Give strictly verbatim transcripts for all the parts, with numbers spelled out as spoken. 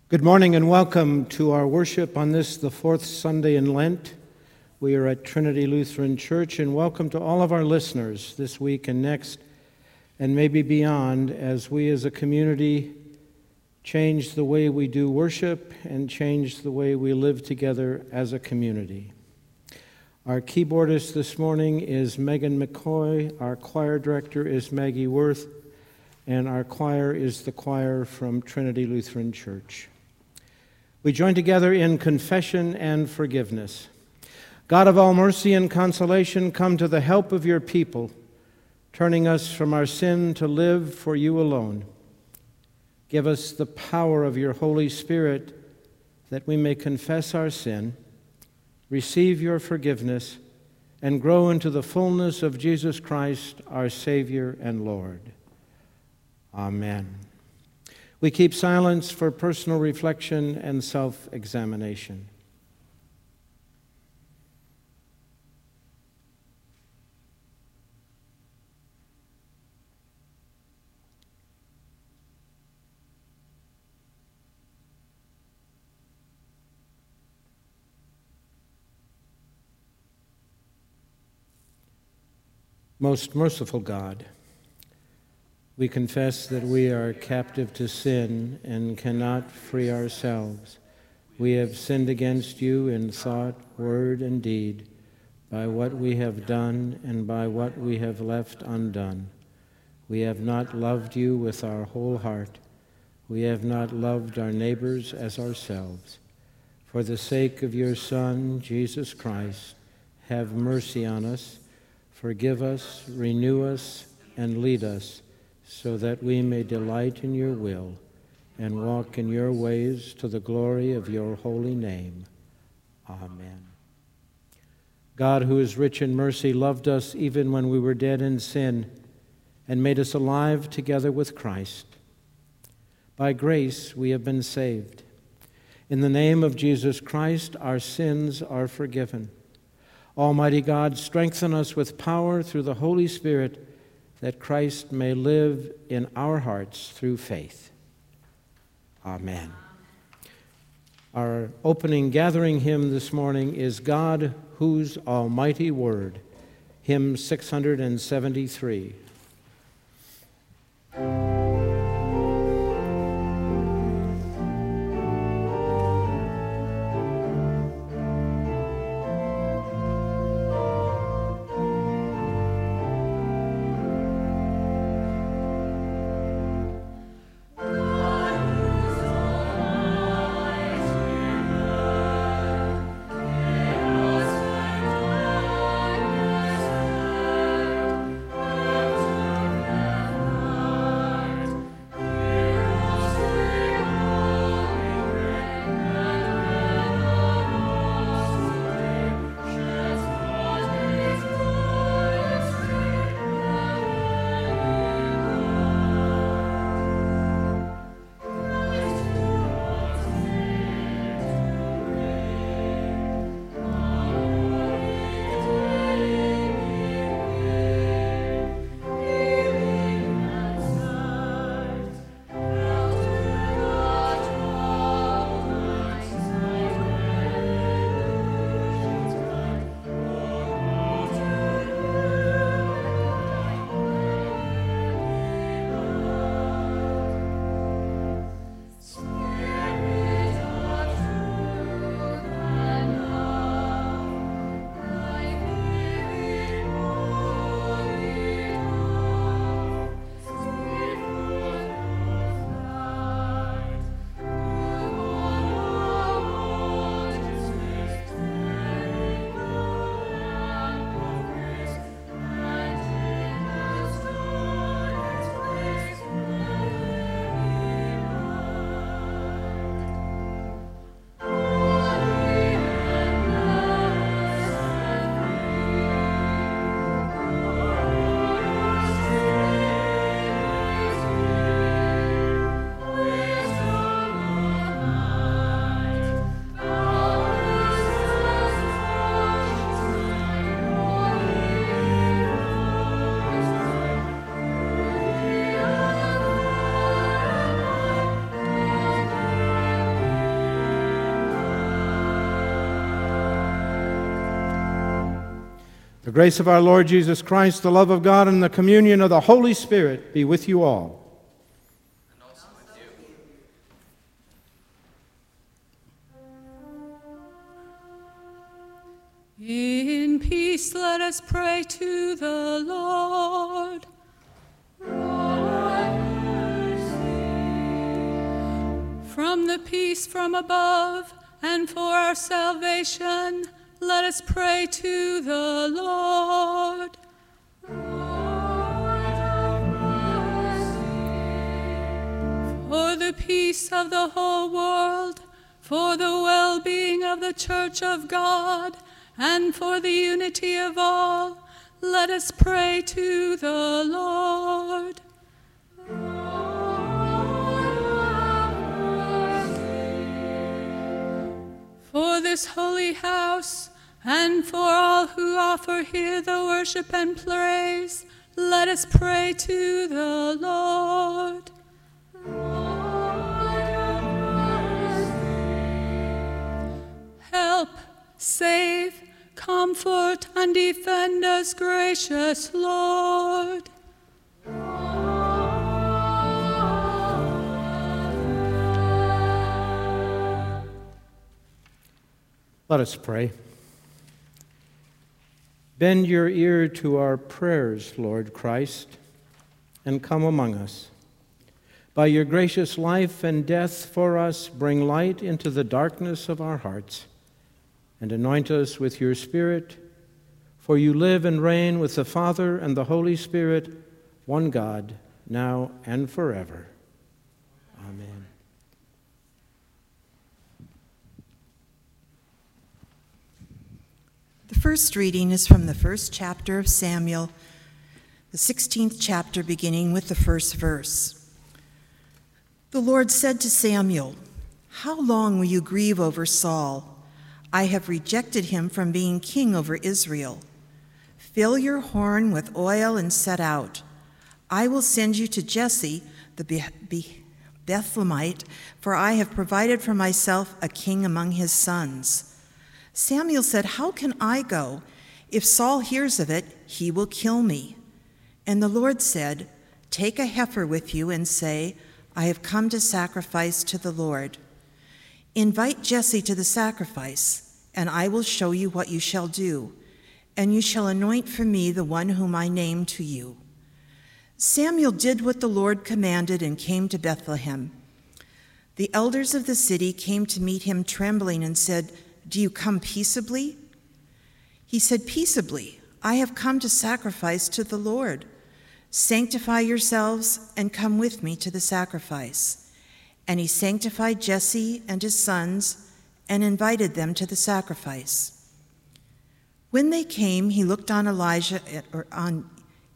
Good morning and welcome to our worship on this, the fourth Sunday in Lent. We are at Trinity Lutheran Church, and welcome to all of our listeners this week and next, and maybe beyond, as we as a community change the way we do worship and change the way we live together as a community. Our keyboardist this morning is Megan McCoy, our choir director is Maggie Worth, and our choir is the choir from Trinity Lutheran Church. We join together in confession and forgiveness. God of all mercy and consolation, come to the help of your people, turning us from our sin to live for you alone. Give us the power of your Holy Spirit that we may confess our sin, receive your forgiveness, and grow into the fullness of Jesus Christ, our Savior and Lord. Amen. We keep silence for personal reflection and self-examination. Most merciful God, we confess that we are captive to sin and cannot free ourselves. We have sinned against you in thought, word, and deed, by what we have done and by what we have left undone. We have not loved you with our whole heart. We have not loved our neighbors as ourselves. For the sake of your Son, Jesus Christ, have mercy on us, forgive us, renew us, and lead us, so that we may delight in your will and walk in your ways to the glory of your holy name. Amen. God, who is rich in mercy, loved us even when we were dead in sin and made us alive together with Christ. By grace we have been saved. In the name of Jesus Christ, our sins are forgiven. Almighty God, strengthen us with power through the Holy Spirit, that Christ may live in our hearts through faith. Amen. Our opening gathering hymn this morning is God, Whose Almighty Word, hymn six hundred seventy-three. grace of our Lord Jesus Christ, the love of God, and the communion of the Holy Spirit be with you all. And also with you. In peace let us pray to the Lord. Lord, mercy. From the peace from above and for our salvation, let us pray to the Lord. Lord, have mercy. For the peace of the whole world, for the well-being of the Church of God, and for the unity of all, let us pray to the Lord. For this holy house, and for all who offer here the worship and praise, let us pray to the Lord. Lord, have mercy. Help, save, comfort, and defend us, gracious Lord. Let us pray. Bend your ear to our prayers, Lord Christ, and come among us. By your gracious life and death for us, bring light into the darkness of our hearts, and anoint us with your Spirit, for you live and reign with the Father and the Holy Spirit, one God, now and forever. Amen. The first reading is from the first chapter of Samuel, the sixteenth chapter, beginning with the first verse. The Lord said to Samuel, "How long will you grieve over Saul? I have rejected him from being king over Israel. Fill your horn with oil and set out. I will send you to Jesse the Be- Be- Bethlehemite, for I have provided for myself a king among his sons." Samuel said, "How can I go? If Saul hears of it, he will kill me." And the Lord said, "Take a heifer with you and say, 'I have come to sacrifice to the Lord.' Invite Jesse to the sacrifice, and I will show you what you shall do, and you shall anoint for me the one whom I name to you." Samuel did what the Lord commanded and came to Bethlehem. The elders of the city came to meet him trembling and said, "Do you come peaceably?" He said, "Peaceably. I have come to sacrifice to the Lord. Sanctify yourselves and come with me to the sacrifice." And he sanctified Jesse and his sons and invited them to the sacrifice. When they came, he looked on Elijah or on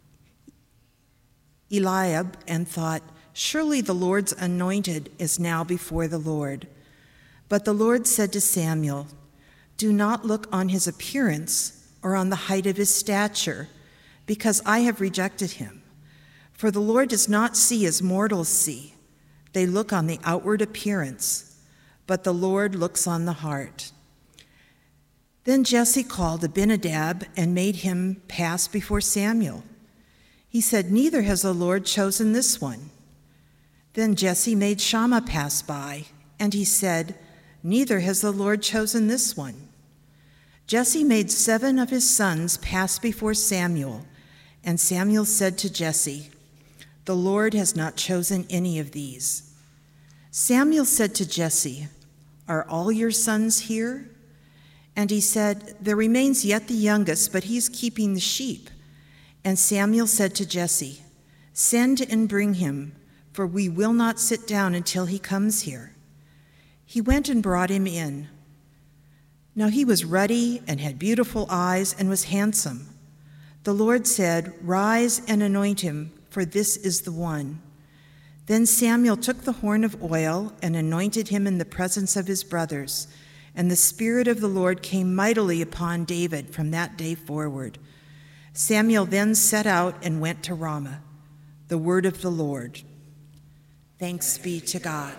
Eliab and thought, "Surely the Lord's anointed is now before the Lord." But the Lord said to Samuel, "Do not look on his appearance or on the height of his stature, because I have rejected him. For the Lord does not see as mortals see. They look on the outward appearance, but the Lord looks on the heart." Then Jesse called Abinadab and made him pass before Samuel. He said, "Neither has the Lord chosen this one." Then Jesse made Shammah pass by, and he said, "Neither has the Lord chosen this one." Jesse made seven of his sons pass before Samuel, and Samuel said to Jesse, "The Lord has not chosen any of these." Samuel said to Jesse, "Are all your sons here?" And he said, "There remains yet the youngest, but he's keeping the sheep." And Samuel said to Jesse, "Send and bring him, for we will not sit down until he comes here." He went and brought him in. Now he was ruddy and had beautiful eyes and was handsome. The Lord said, "Rise and anoint him, for this is the one." Then Samuel took the horn of oil and anointed him in the presence of his brothers, and the Spirit of the Lord came mightily upon David from that day forward. Samuel then set out and went to Ramah. The word of the Lord. Thanks be to God.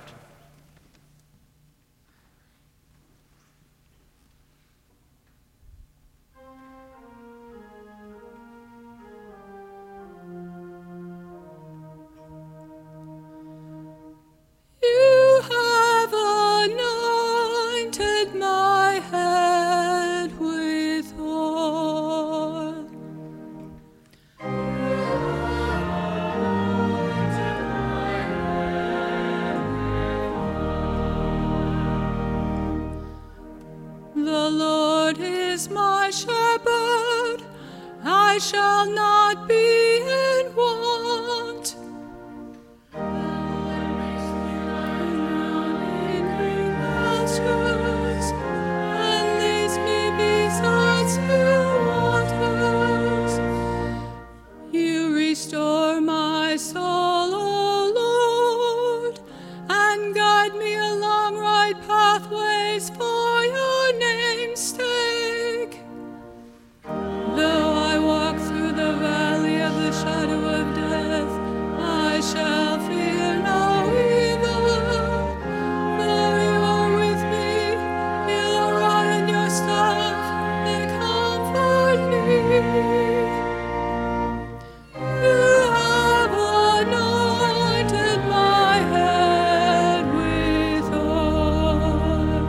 shall not be in want. In green pastures, and leads me beside still waters. You restore my soul, O Lord, and guide me along right pathways for your name's sake. Though I walk through the valley of the shadow of death, I shall fear no evil, for you are with me. Your rod and your staff, they comfort me. You have anointed my head with oil.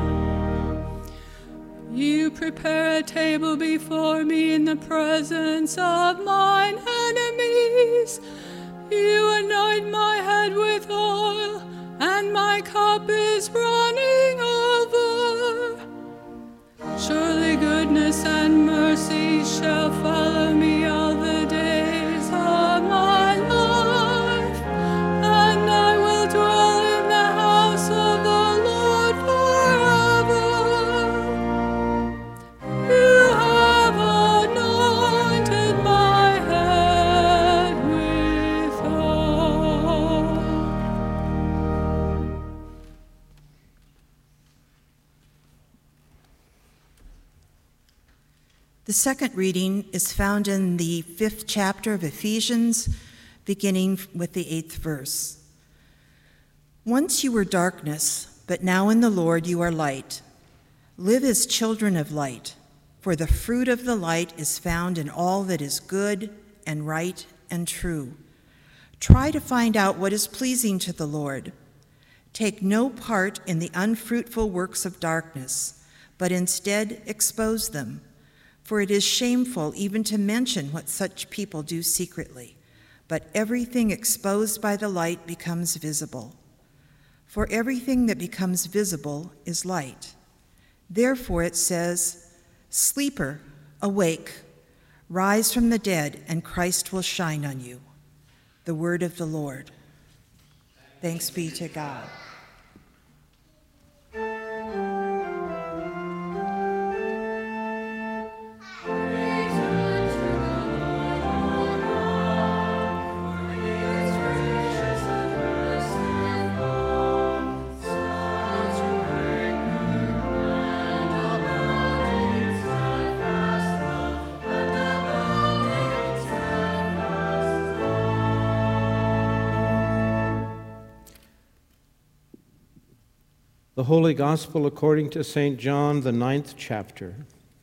You prepare a table before me in the presence of mine enemies. You anoint my head with oil, and my cup is running over. Surely goodness and mercy shall follow me all the days of my life, and I will dwell in the house of the Lord forever. You have anointed my head with oil. The second reading is found in the fifth chapter of Ephesians, beginning with the eighth verse. Once you were darkness, but now in the Lord you are light. Live as children of light, for the fruit of the light is found in all that is good and right and true. Try to find out what is pleasing to the Lord. Take no part in the unfruitful works of darkness, but instead expose them. For it is shameful even to mention what such people do secretly, but everything exposed by the light becomes visible. For everything that becomes visible is light. Therefore it says, "Sleeper, awake, rise from the dead, and Christ will shine on you." The word of the Lord. Thanks be to God. The Holy Gospel according to Saint John, the ninth chapter.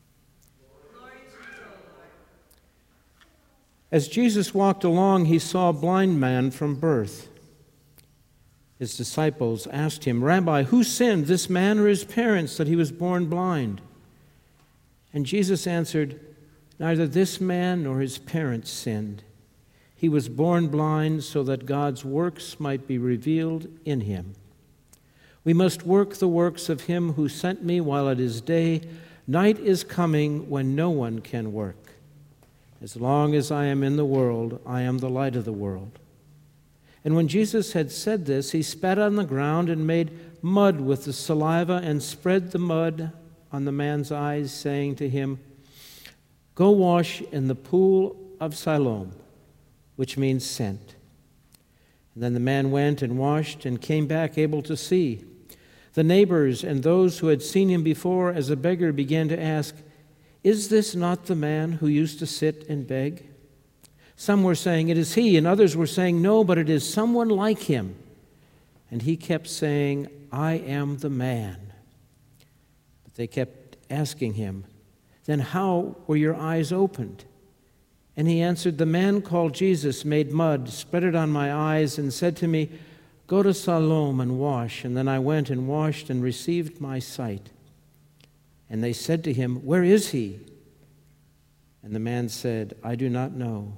As Jesus walked along, he saw a blind man from birth. His disciples asked him, "Rabbi, who sinned, this man or his parents, that he was born blind?" And Jesus answered, "Neither this man nor his parents sinned. He was born blind so that God's works might be revealed in him. We must work the works of him who sent me while it is day. Night is coming when no one can work. As long as I am in the world, I am the light of the world." And when Jesus had said this, he spat on the ground and made mud with the saliva and spread the mud on the man's eyes, saying to him, "Go wash in the pool of Siloam," which means sent. And then the man went and washed and came back able to see. The neighbors and those who had seen him before as a beggar began to ask, "Is this not the man who used to sit and beg?" Some were saying, "It is he," and others were saying, "No, but it is someone like him." And he kept saying, "I am the man." But they kept asking him, "Then how were your eyes opened?" And he answered, "The man called Jesus made mud, spread it on my eyes, and said to me, 'Go to Siloam and wash.' And then I went and washed and received my sight." And they said to him, "Where is he?" And the man said, "I do not know."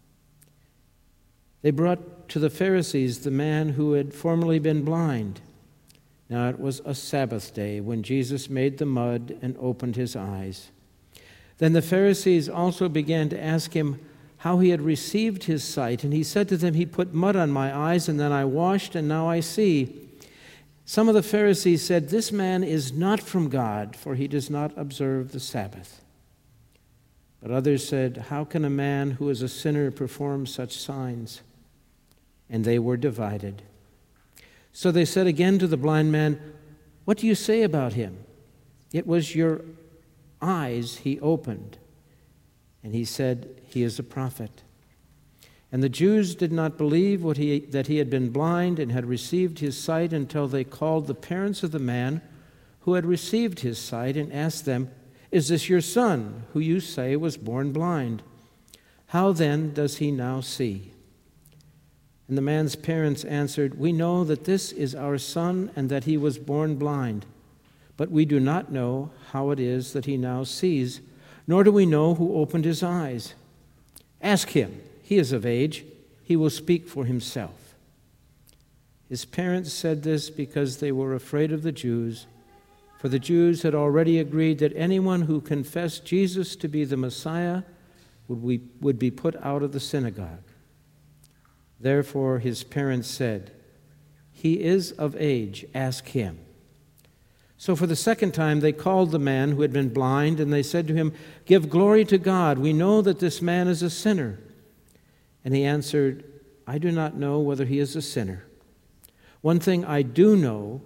They brought to the Pharisees the man who had formerly been blind. Now it was a Sabbath day when Jesus made the mud and opened his eyes. Then the Pharisees also began to ask him, how he had received his sight. And he said to them, "He put mud on my eyes, and then I washed, and now I see." Some of the Pharisees said, "This man is not from God, for he does not observe the Sabbath." But others said, "How can a man who is a sinner perform such signs?" And they were divided. So they said again to the blind man, "What do you say about him? It was your eyes he opened." And he said, "He is a prophet." And the Jews did not believe what he, that he had been blind and had received his sight until they called the parents of the man who had received his sight and asked them, "Is this your son, who you say was born blind? How then does he now see?" And the man's parents answered, "We know that this is our son and that he was born blind, but we do not know how it is that he now sees, nor do we know who opened his eyes. Ask him. He is of age. He will speak for himself." His parents said this because they were afraid of the Jews, for the Jews had already agreed that anyone who confessed Jesus to be the Messiah would be, would be put out of the synagogue. Therefore his parents said, "He is of age. Ask him." So for the second time they called the man who had been blind, and they said to him, "Give glory to God. We know that this man is a sinner." And he answered, "I do not know whether he is a sinner. One thing I do know,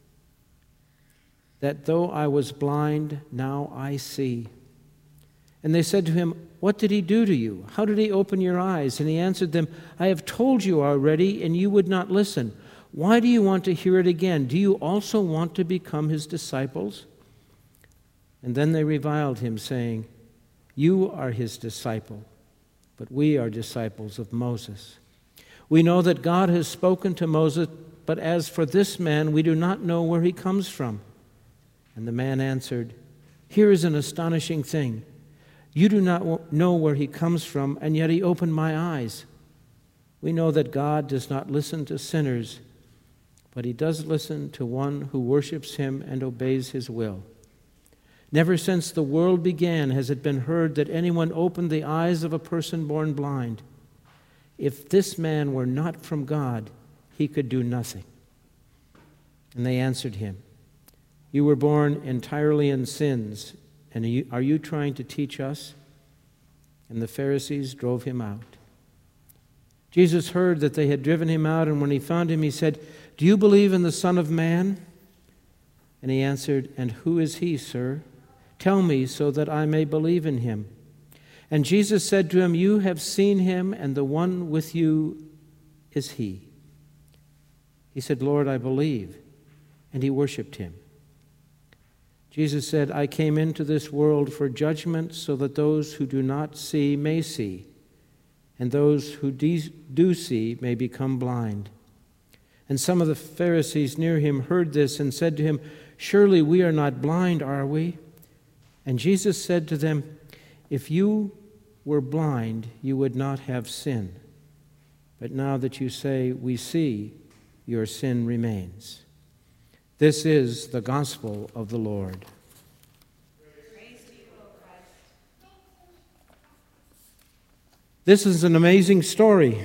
that though I was blind, now I see." And they said to him, "What did he do to you? How did he open your eyes?" And he answered them, "I have told you already, and you would not listen. Why do you want to hear it again? Do you also want to become his disciples?" And then they reviled him, saying, "You are his disciple, but we are disciples of Moses. We know that God has spoken to Moses, but as for this man, we do not know where he comes from." And the man answered, "Here is an astonishing thing. You do not know where he comes from, and yet he opened my eyes. We know that God does not listen to sinners, but he does listen to one who worships him and obeys his will. Never since the world began has it been heard that anyone opened the eyes of a person born blind. If this man were not from God, he could do nothing." And they answered him, "You were born entirely in sins, and are you, are you trying to teach us?" And the Pharisees drove him out. Jesus heard that they had driven him out, and when he found him, he said, "Do you believe in the Son of Man?" And he answered, "And who is he, sir? Tell me so that I may believe in him." And Jesus said to him, "You have seen him, and the one with you is he." He said, "Lord, I believe." And he worshiped him. Jesus said, "I came into this world for judgment, so that those who do not see may see, and those who do see may become blind." And some of the Pharisees near him heard this and said to him, "Surely we are not blind, are we?" And Jesus said to them, "If you were blind, you would not have sin. But now that you say, 'We see,' your sin remains." This is the gospel of the Lord. Praise be to Christ. This is an amazing story.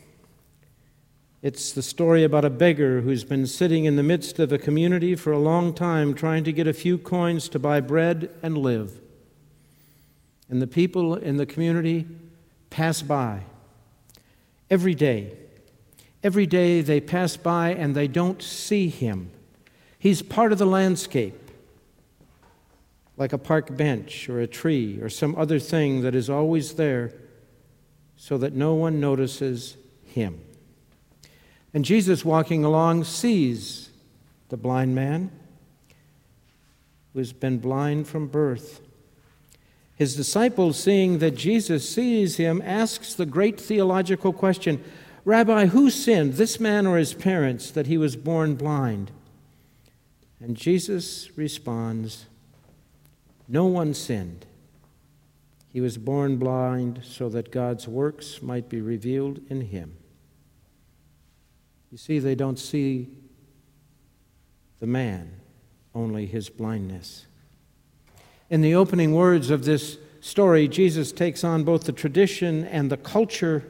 It's the story about a beggar who's been sitting in the midst of a community for a long time trying to get a few coins to buy bread and live. And the people in the community pass by every day. Every day they pass by and they don't see him. He's part of the landscape, like a park bench or a tree or some other thing that is always there so that no one notices him. And Jesus, walking along, sees the blind man who has been blind from birth. His disciples, seeing that Jesus sees him, asks the great theological question, "Rabbi, who sinned, this man or his parents, that he was born blind?" And Jesus responds, "No one sinned. He was born blind so that God's works might be revealed in him." You see, they don't see the man, only his blindness. In the opening words of this story, Jesus takes on both the tradition and the culture,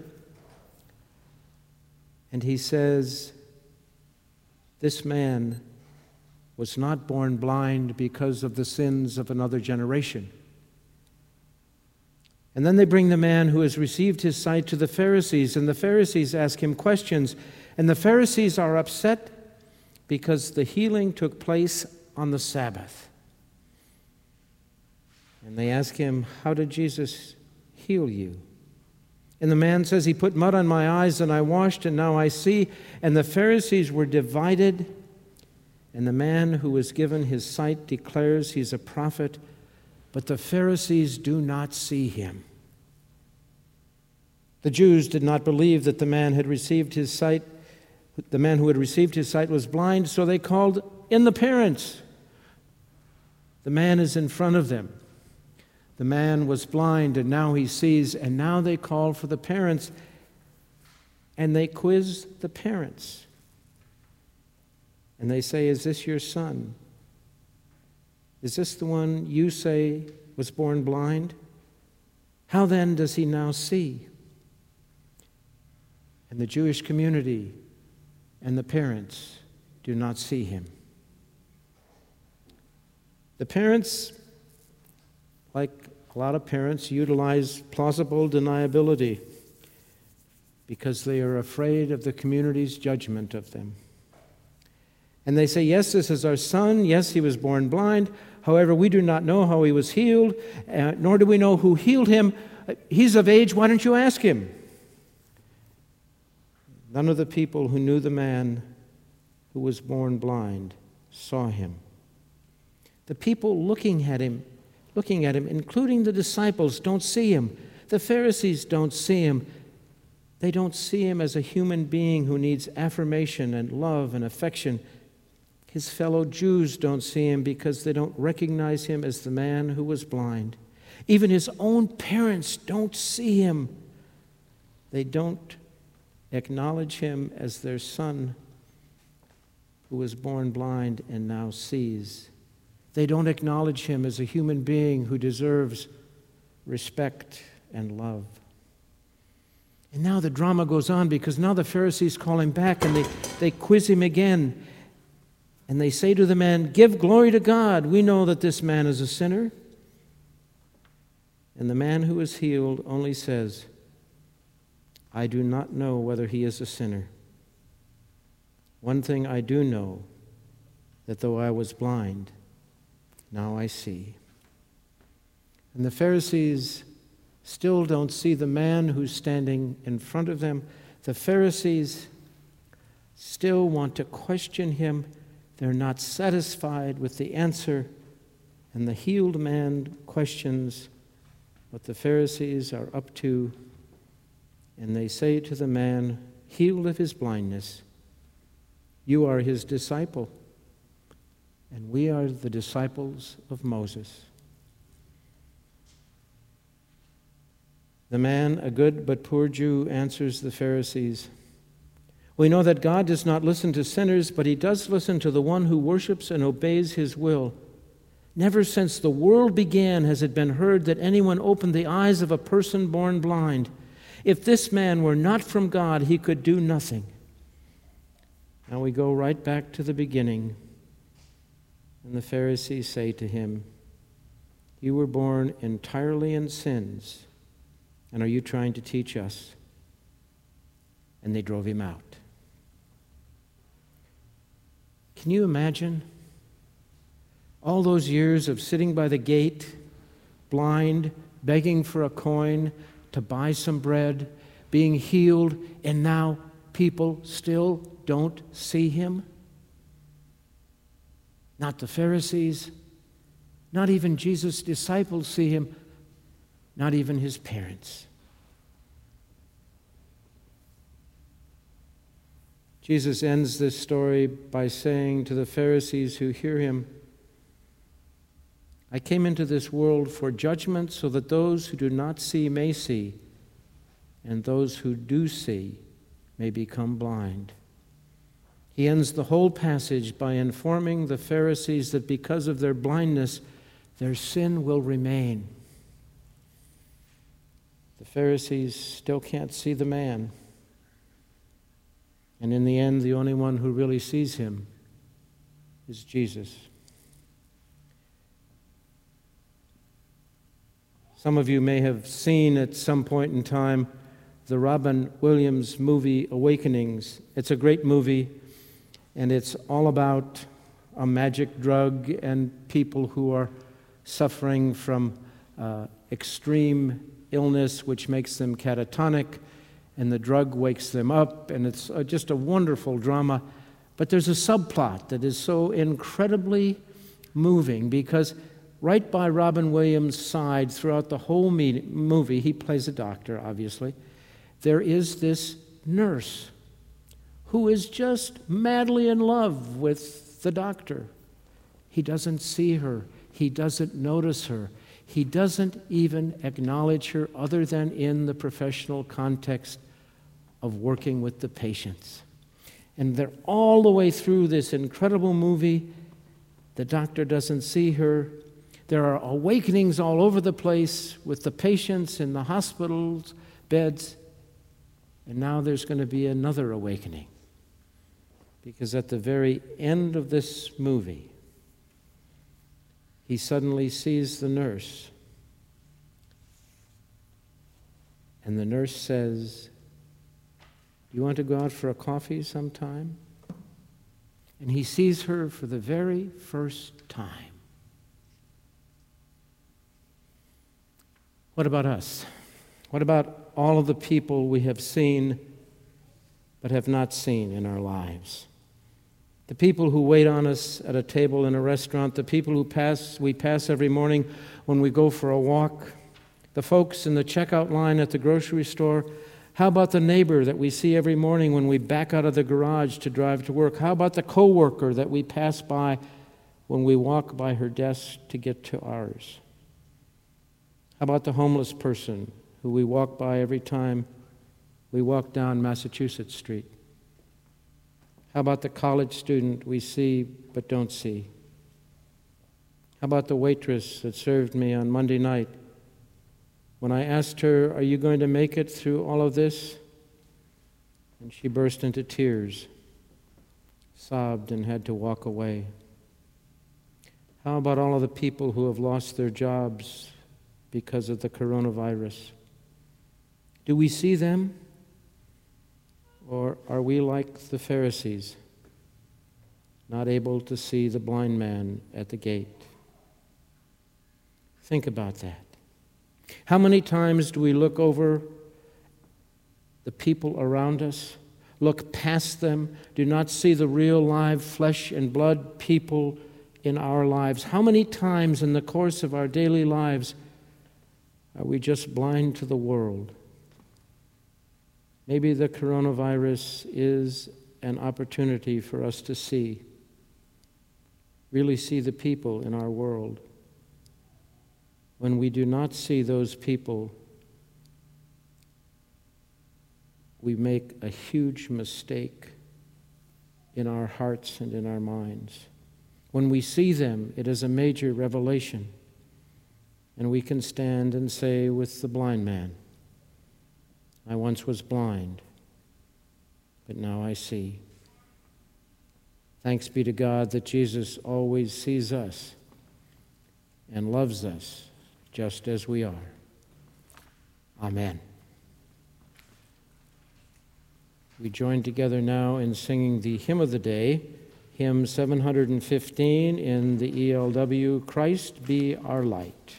and he says, this man was not born blind because of the sins of another generation. And then they bring the man who has received his sight to the Pharisees, and the Pharisees ask him questions, and the Pharisees are upset because the healing took place on the Sabbath. And they ask him, how did Jesus heal you? And the man says, he put mud on my eyes and I washed and now I see. And the Pharisees were divided. And the man who was given his sight declares he's a prophet, but the Pharisees do not see him. The Jews did not believe that the man had received his sight. The man who had received his sight was blind, so they called in the parents. The man is in front of them. The man was blind and now he sees, and now they call for the parents and they quiz the parents. And they say, is this your son? Is this the one you say was born blind? How then does he now see? And the Jewish community and the parents do not see him. The parents, like a lot of parents, utilize plausible deniability because they are afraid of the community's judgment of them. And they say, yes, this is our son. Yes, he was born blind. However, we do not know how he was healed, uh, nor do we know who healed him. He's of age. Why don't you ask him? None of the people who knew the man who was born blind saw him. The people looking at him, looking at him, including the disciples, don't see him. The Pharisees don't see him. They don't see him as a human being who needs affirmation and love and affection. His fellow Jews don't see him because they don't recognize him as the man who was blind. Even his own parents don't see him. They don't acknowledge him as their son who was born blind and now sees. They don't acknowledge him as a human being who deserves respect and love. And now the drama goes on because now the Pharisees call him back and they, they quiz him again. And they say to the man, give glory to God. We know that this man is a sinner. And the man who is healed only says, I do not know whether he is a sinner. One thing I do know, that though I was blind, now I see. And the Pharisees still don't see the man who's standing in front of them. The Pharisees still want to question him. They're not satisfied with the answer. And the healed man questions what the Pharisees are up to. And they say to the man, healed of his blindness, you are his disciple, and we are the disciples of Moses. The man, a good but poor Jew, answers the Pharisees, we know that God does not listen to sinners, but he does listen to the one who worships and obeys his will. Never since the world began has it been heard that anyone opened the eyes of a person born blind. If this man were not from God, he could do nothing. Now we go right back to the beginning. And the Pharisees say to him, you were born entirely in sins, and are you trying to teach us? And they drove him out. Can you imagine all those years of sitting by the gate, blind, begging for a coin, to buy some bread, being healed, and now people still don't see him? Not the Pharisees, not even Jesus' disciples see him, not even his parents. Jesus ends this story by saying to the Pharisees who hear him, I came into this world for judgment so that those who do not see may see, and those who do see may become blind. He ends the whole passage by informing the Pharisees that because of their blindness, their sin will remain. The Pharisees still can't see the man. And in the end, the only one who really sees him is Jesus. Some of you may have seen at some point in time the Robin Williams movie Awakenings. It's a great movie, and it's all about a magic drug and people who are suffering from uh, extreme illness, which makes them catatonic, and the drug wakes them up, and it's uh, just a wonderful drama. But there's a subplot that is so incredibly moving, because right by Robin Williams' side throughout the whole me- movie, he plays a doctor, obviously, there is this nurse who is just madly in love with the doctor. He doesn't see her. He doesn't notice her. He doesn't even acknowledge her other than in the professional context of working with the patients. And they're all the way through this incredible movie. The doctor doesn't see her. There are awakenings all over the place with the patients in the hospitals, beds. And now there's going to be another awakening. Because at the very end of this movie, he suddenly sees the nurse. And the nurse says, "Do you want to go out for a coffee sometime?" And he sees her for the very first time. What about us? What about all of the people we have seen but have not seen in our lives? The people who wait on us at a table in a restaurant, the people who pass we pass every morning when we go for a walk, the folks in the checkout line at the grocery store. How about the neighbor that we see every morning when we back out of the garage to drive to work? How about the coworker that we pass by when we walk by her desk to get to ours? How about the homeless person who we walk by every time we walk down Massachusetts Street? How about the college student we see but don't see? How about the waitress that served me on Monday night when I asked her, "Are you going to make it through all of this?" And she burst into tears, sobbed, and had to walk away. How about all of the people who have lost their jobs because of the coronavirus? Do we see them? Or are we like the Pharisees, not able to see the blind man at the gate? Think about that. How many times do we look over the people around us, look past them, do not see the real live flesh and blood people in our lives? How many times in the course of our daily lives are we just blind to the world? Maybe the coronavirus is an opportunity for us to see, really see the people in our world. When we do not see those people, we make a huge mistake in our hearts and in our minds. When we see them, it is a major revelation. And we can stand and say with the blind man, "I once was blind, but now I see." Thanks be to God that Jesus always sees us and loves us just as we are. Amen. We join together now in singing the hymn of the day, hymn seven hundred fifteen in the E L W, "Christ Be Our Light."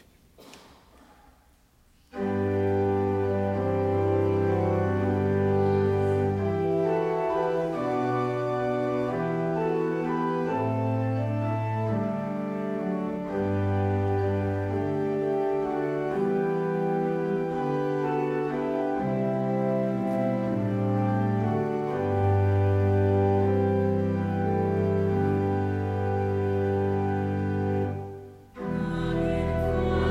Amen.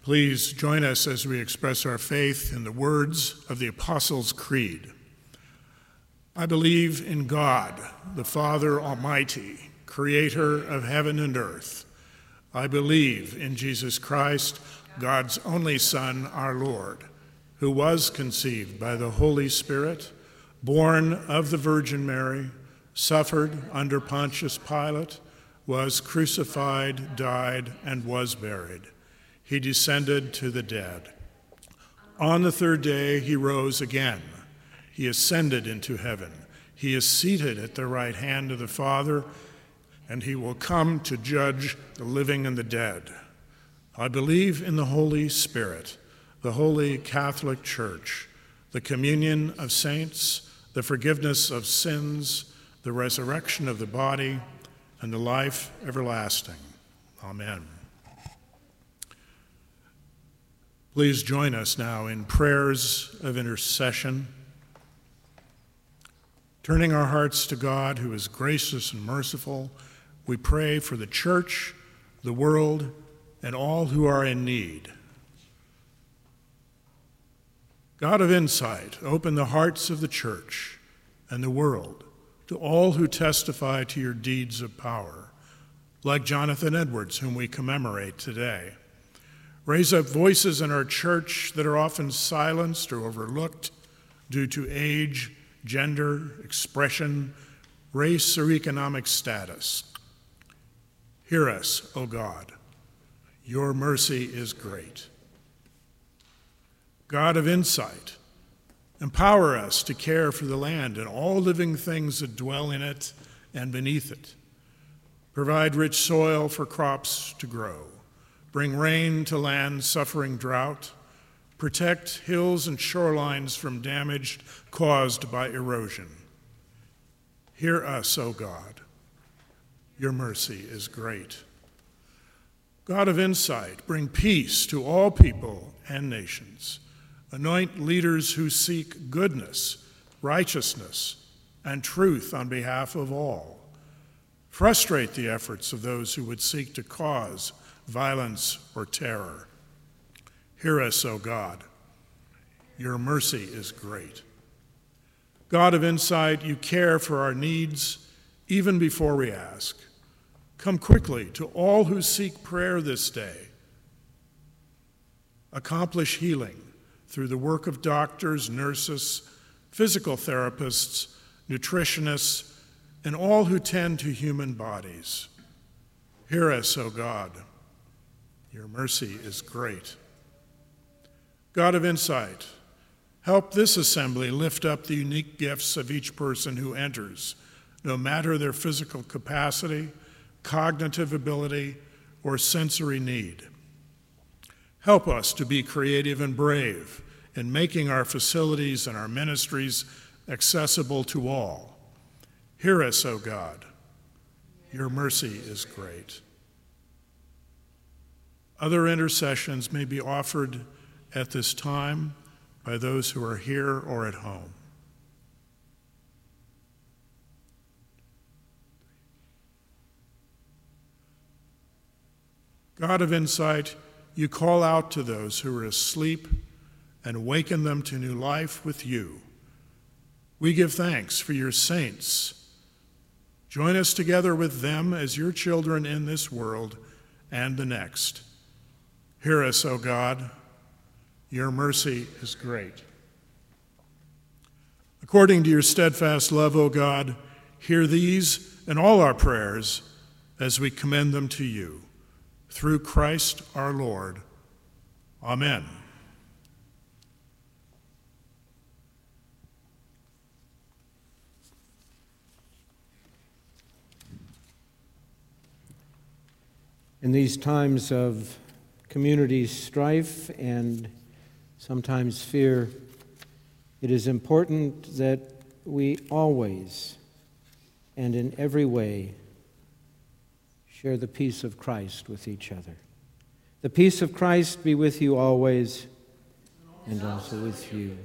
Please join us as we express our faith in the words of the Apostles' Creed. I believe in God, the Father Almighty, creator of heaven and earth. I believe in Jesus Christ, God's only Son, our Lord, who was conceived by the Holy Spirit, born of the Virgin Mary, suffered under Pontius Pilate, was crucified, died, and was buried. He descended to the dead. On the third day he rose again. He ascended into heaven. He is seated at the right hand of the Father, and he will come to judge the living and the dead. I believe in the Holy Spirit, the Holy Catholic Church, the communion of saints, the forgiveness of sins, the resurrection of the body, and the life everlasting. Amen. Please join us now in prayers of intercession, turning our hearts to God, who is gracious and merciful. We pray for the church, the world, and all who are in need. God of insight, open the hearts of the church and the world to all who testify to your deeds of power, like Jonathan Edwards, whom we commemorate today. Raise up voices in our church that are often silenced or overlooked due to age, gender, expression, race, or economic status. Hear us, O God. Your mercy is great. God of insight, empower us to care for the land and all living things that dwell in it and beneath it. Provide rich soil for crops to grow. Bring rain to land suffering drought. Protect hills and shorelines from damage caused by erosion. Hear us, O God. Your mercy is great. God of insight, bring peace to all people and nations. Anoint leaders who seek goodness, righteousness, and truth on behalf of all. Frustrate the efforts of those who would seek to cause violence or terror. Hear us, O God. Your mercy is great. God of insight, you care for our needs even before we ask. Come quickly to all who seek prayer this day. Accomplish healing through the work of doctors, nurses, physical therapists, nutritionists, and all who tend to human bodies. Hear us, O God. Your mercy is great. God of insight, help this assembly lift up the unique gifts of each person who enters, no matter their physical capacity, cognitive ability, or sensory need. Help us to be creative and brave in making our facilities and our ministries accessible to all. Hear us, O God. Your mercy is great. Other intercessions may be offered at this time by those who are here or at home. God of insight, you call out to those who are asleep and awaken them to new life with you. We give thanks for your saints. Join us together with them as your children in this world and the next. Hear us, O God. Your mercy is great. According to your steadfast love, O God, hear these and all our prayers as we commend them to you. Through Christ our Lord. Amen. In these times of community strife and sometimes fear, it is important that we always and in every way share the peace of Christ with each other. The peace of Christ be with you always and also with you.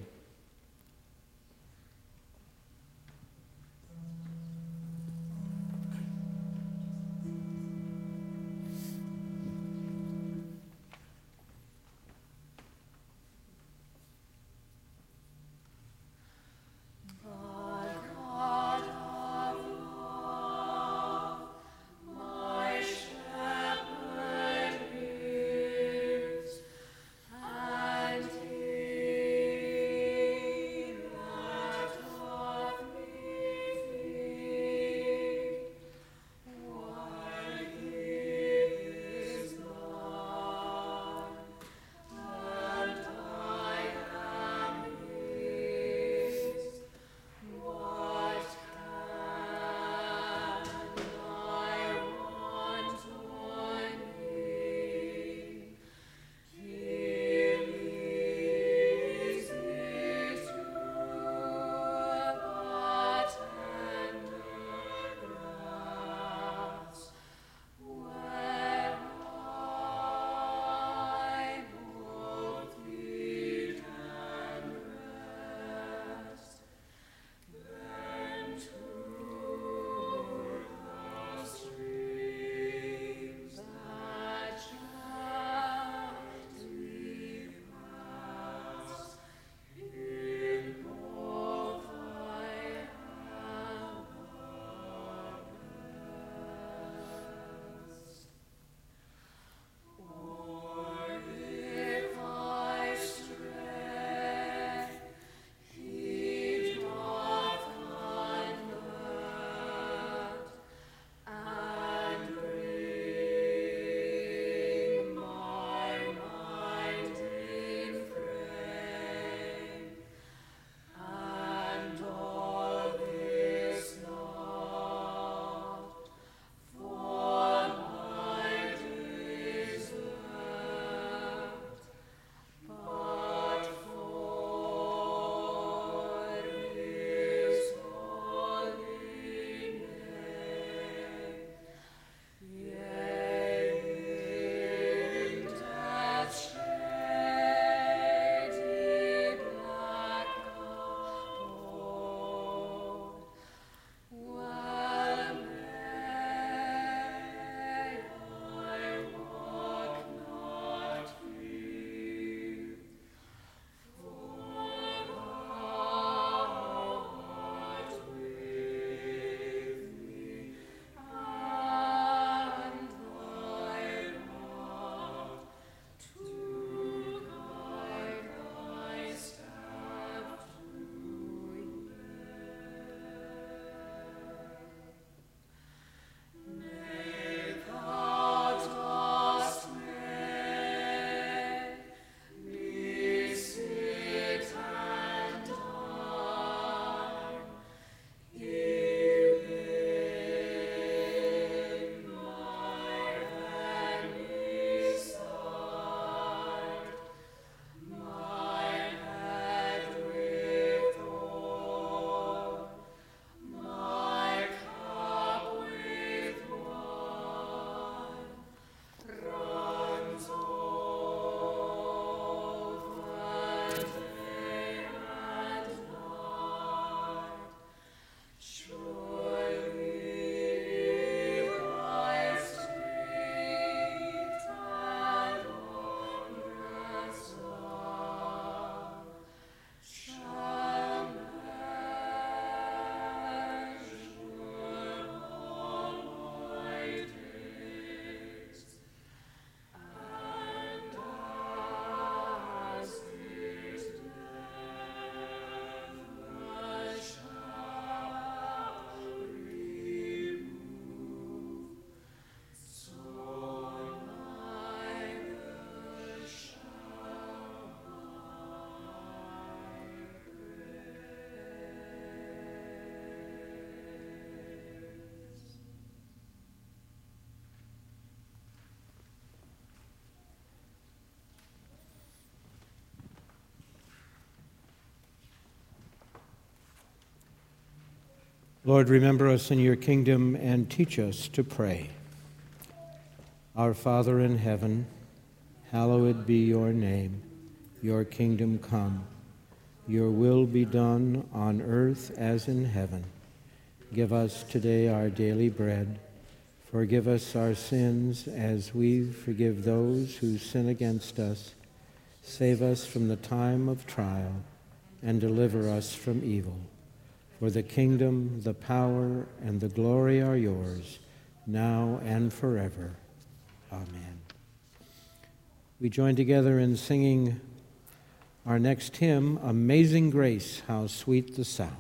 Lord, remember us in your kingdom and teach us to pray. Our Father in heaven, hallowed be your name. Your kingdom come. Your will be done on earth as in heaven. Give us today our daily bread. Forgive us our sins as we forgive those who sin against us. Save us from the time of trial and deliver us from evil. For the kingdom, the power, and the glory are yours, now and forever. Amen. We join together in singing our next hymn, Amazing Grace, How Sweet the Sound.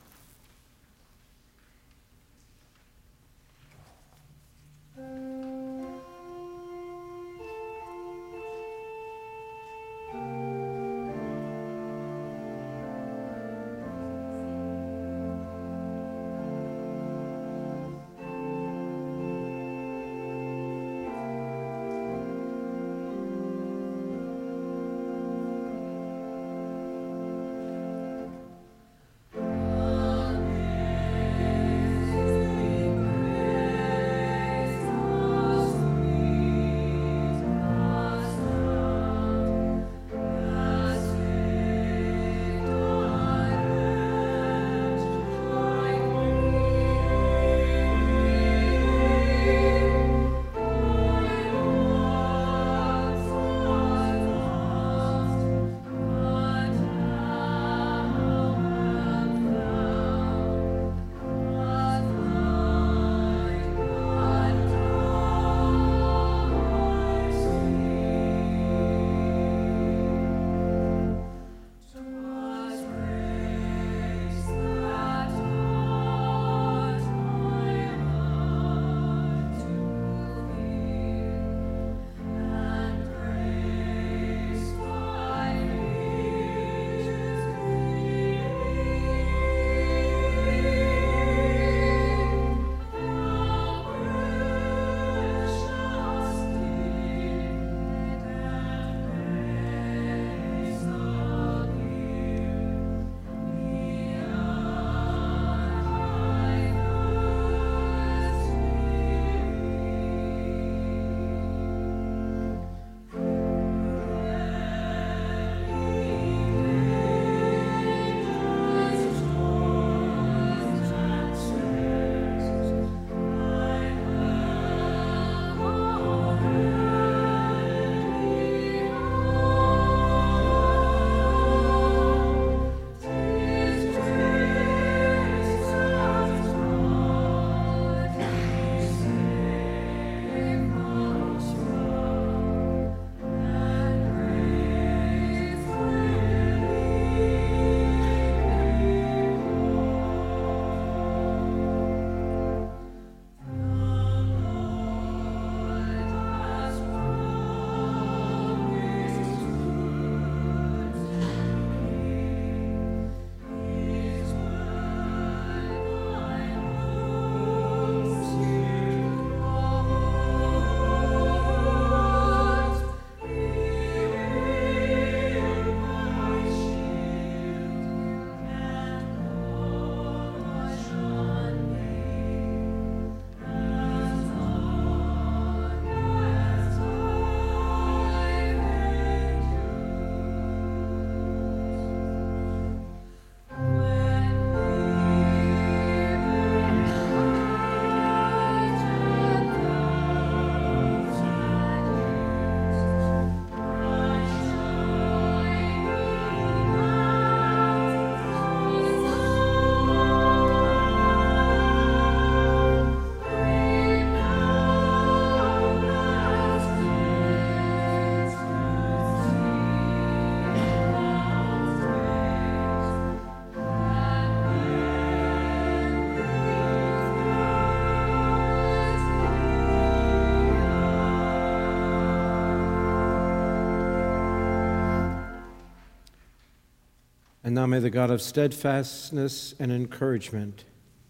And now may the God of steadfastness and encouragement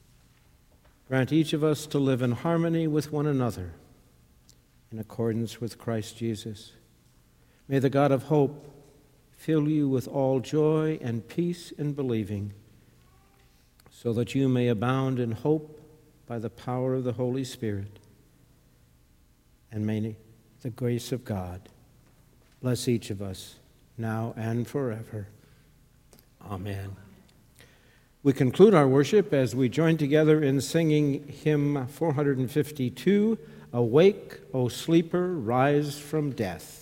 grant each of us to live in harmony with one another in accordance with Christ Jesus. May the God of hope fill you with all joy and peace in believing, so that you may abound in hope by the power of the Holy Spirit. And may the grace of God bless each of us now and forever. Amen. We conclude our worship as we join together in singing hymn four fifty-two, Awake, O Sleeper, Rise from Death.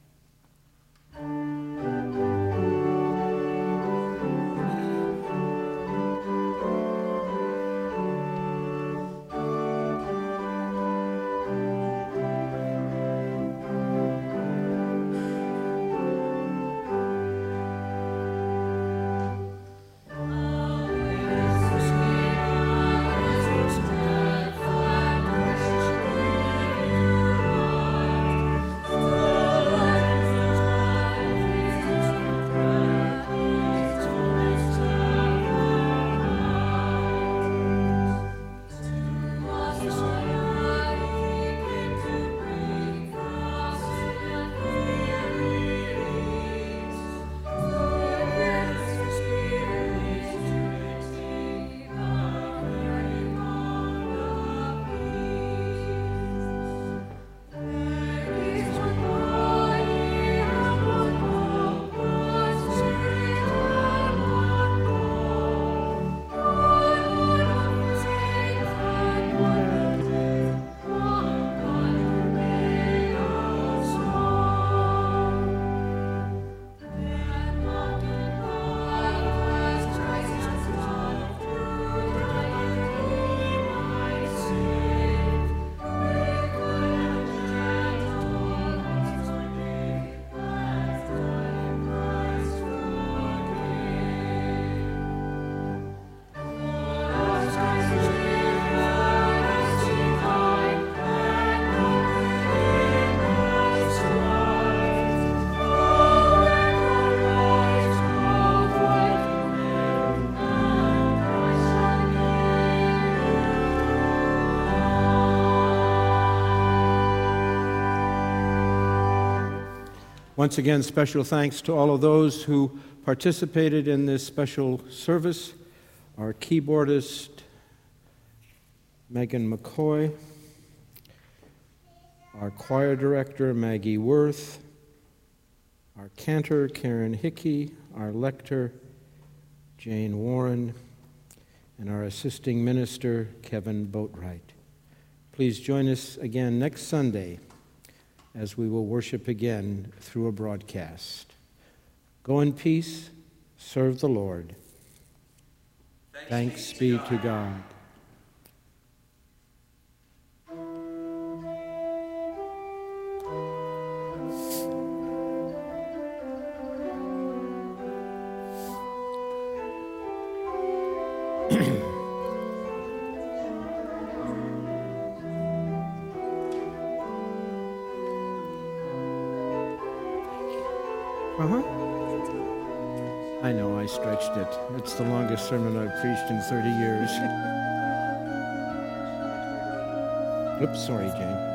Once again, special thanks to all of those who participated in this special service. Our keyboardist, Megan McCoy, our choir director, Maggie Worth, our cantor, Karen Hickey, our lector, Jane Warren, and our assisting minister, Kevin Boatwright. Please join us again next Sunday as we will worship again through a broadcast. Go in peace, serve the Lord. Thanks, Thanks be to God. Uh-huh. I know, I stretched it. It's the longest sermon I've preached in thirty years. Oops, sorry, Jane.